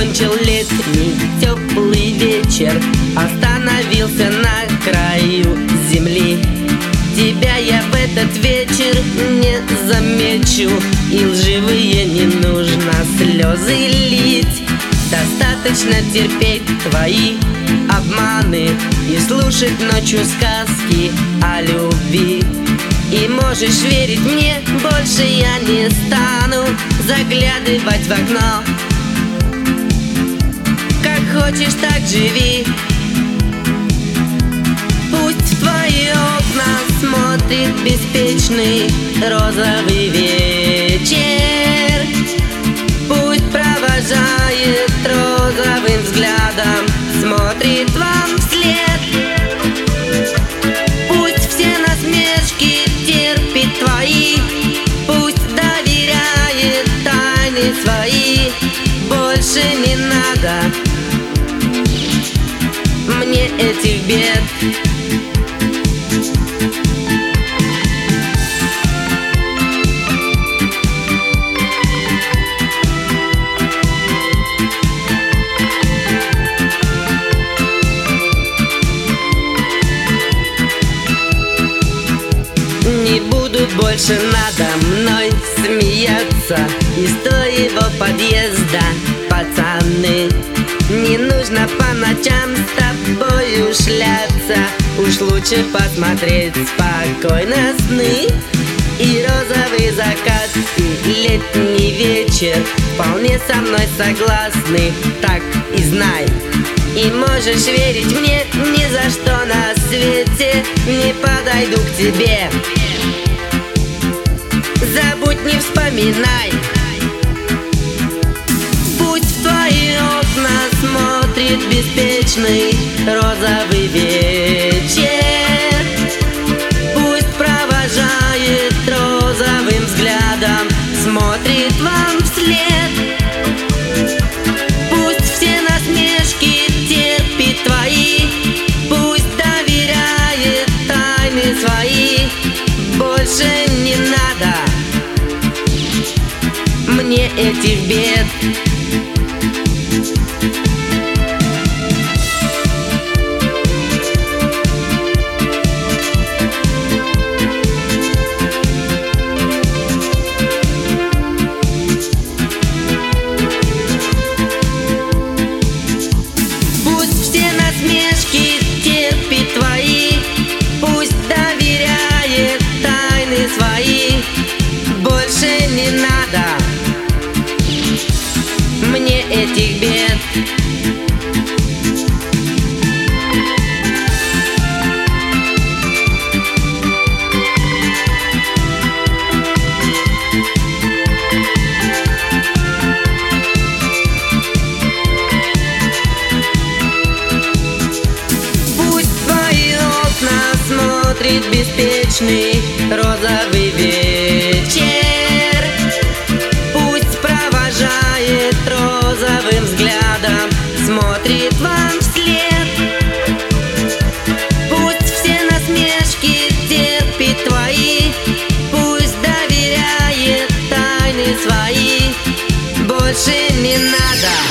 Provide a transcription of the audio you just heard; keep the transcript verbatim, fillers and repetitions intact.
закончил летний теплый вечер, остановился на краю земли. Тебя я в этот вечер не замечу, и лживые не нужно слезы лить. Достаточно терпеть твои обманы и слушать ночью сказки о любви. И можешь верить мне, больше я не стану заглядывать в окно. Как хочешь, так живи. Пусть в твои окна смотрит беспечный розовый вечер. Пусть провожает розовым взглядом, смотрит вам вслед. Пусть все насмешки терпит твои, пусть доверяет тайны свои. Больше не надо мне этих бед. Не будут больше надо мной смеяться из твоего подъезда, пацаны. Не нужно по ночам с тобою шляться, уж лучше посмотреть спокойно сны. И розовый закат, и летний вечер вполне со мной согласны, так и знай. И можешь верить мне, ни за что на свете не подойду к тебе. Забудь, не вспоминай. Пусть в твои окна смотрит беспечный розовый вечер. Пусть провожает розовым взглядом, смотрит вам вслед. Пусть все насмешки терпит твои, пусть доверяет тайны свои. Больше не надо мне этих бед. Пусть все насмешки терпит твои, пусть доверяет тайны свои. Больше не надо мне этих бед. Пусть в твои окна смотрит беспечный розовый вечер. Пусть провожает розовым взглядом, смотрит вам вслед. Пусть все насмешки терпит твои, пусть доверяет тайны свои. Больше не надо